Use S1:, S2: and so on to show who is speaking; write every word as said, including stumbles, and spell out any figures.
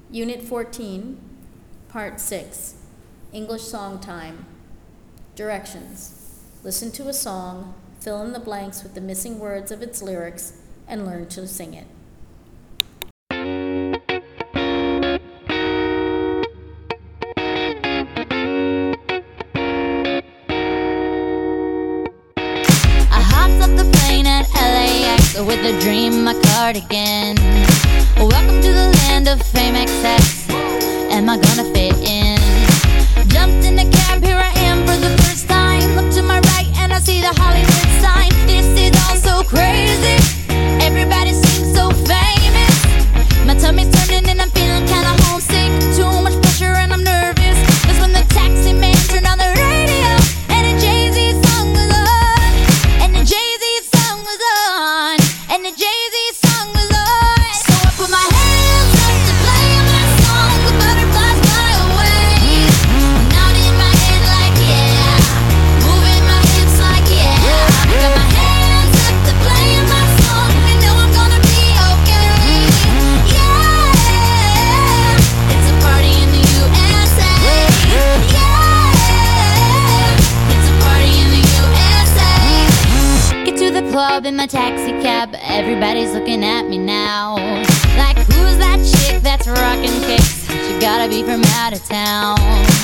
S1: Unit fourteen, Part six, English Song Time. Directions. Listen to a song, fill in the blanks with the missing words of its lyrics, and learn to sing it.
S2: I hopped off the plane at L A X with a dream, my cardigan. Welcome to the land of fame excess. Am I gonna fit in? Jumped in a cab, here I am for the first time. Look to my right and I see the Hollywood sign. This is all so crazy. Everybody seems so famous. My tummy's turning and I'm feeling kinda homesick. Too much pressure and I'm nervous. That's when the taxi man turned on the radio and a Jay-Z song was on. And the Jay-Z song was on. And the Jay-Z song was on. So I put my hands up to play my song. The butterflies fly away. Nodding my head like yeah. Moving my hips like yeah. I got my hands up to play my song. I know I'm gonna be okay. Yeah. It's a party in the U S A. Yeah. It's a party in the U S A. Get to the club in my taxi cab. Everybody's looking at me now. Like, who's that chick that's rocking kicks? She gotta be from out of town.